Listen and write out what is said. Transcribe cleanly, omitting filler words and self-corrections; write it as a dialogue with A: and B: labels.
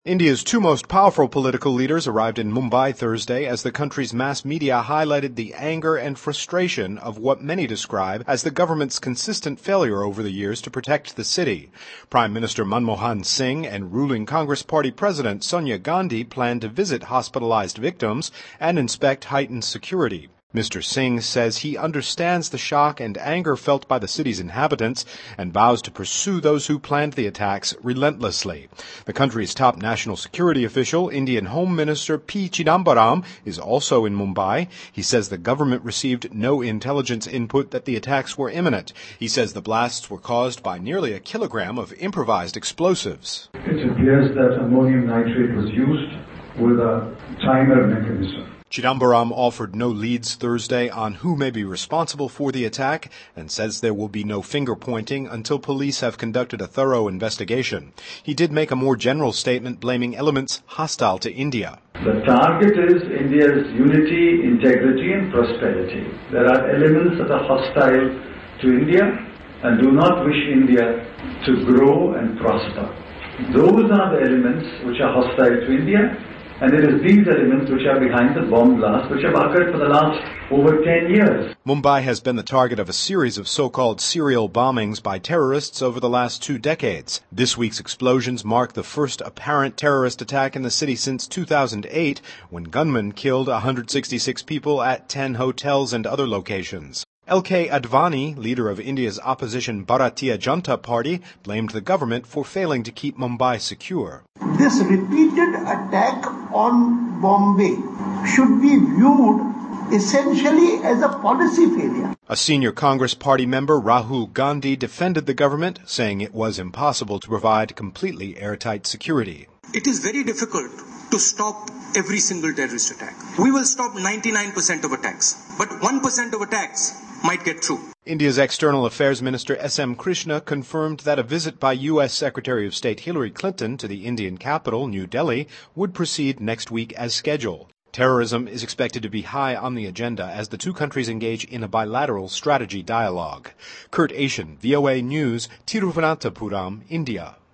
A: India's two most powerful political leaders arrived in Mumbai Thursday as the country's mass media highlighted the anger and frustration of what many describe as the government's consistent failure over the years to protect the city. Prime Minister Manmohan Singh and ruling Congress Party President Sonia Gandhi plan to visit hospitalized victims and inspect heightened security. Mr. Singh says he understands the shock and anger felt by the city's inhabitants and vows to pursue those who planned the attacks relentlessly. The country's top national security official, Indian Home Minister P. Chidambaram, is also in Mumbai. He says the government received no intelligence input that the attacks were imminent. He says the blasts were caused by nearly a kilogram of improvised explosives.
B: It appears that ammonium nitrate was used with a timer mechanism.
A: Chidambaram offered no leads Thursday on who may be responsible for the attack and says there will be no finger-pointing until police have conducted a thorough investigation. He did make a more general statement blaming elements hostile to India.
B: The target is India's unity, integrity and prosperity. There are elements that are hostile to India and do not wish India to grow and prosper. Those are the elements which are hostile to India. And it is these elements which are behind the bomb blast, which have occurred for the last over 10 years.
A: Mumbai has been the target of a series of so-called serial bombings by terrorists over the last 2 decades. This week's explosions mark the first apparent terrorist attack in the city since 2008, when gunmen killed 166 people at 10 hotels and other locations. L.K. Advani, leader of India's opposition Bharatiya Janata Party, blamed the government for failing to keep Mumbai secure.
C: This repeated attack on Bombay should be viewed essentially as a policy failure.
A: A senior Congress Party member, Rahul Gandhi, defended the government, saying it was impossible to provide completely airtight security.
D: It is very difficult to stop every single terrorist attack. We will stop 99% of attacks, but 1% of attacks might get through.
A: India's External Affairs Minister S.M. Krishna confirmed that a visit by U.S. Secretary of State Hillary Clinton to the Indian capital, New Delhi, would proceed next week as scheduled. Terrorism is expected to be high on the agenda as the two countries engage in a bilateral strategy dialogue. Kurt Asian, VOA News, Tiruvananthapuram, India.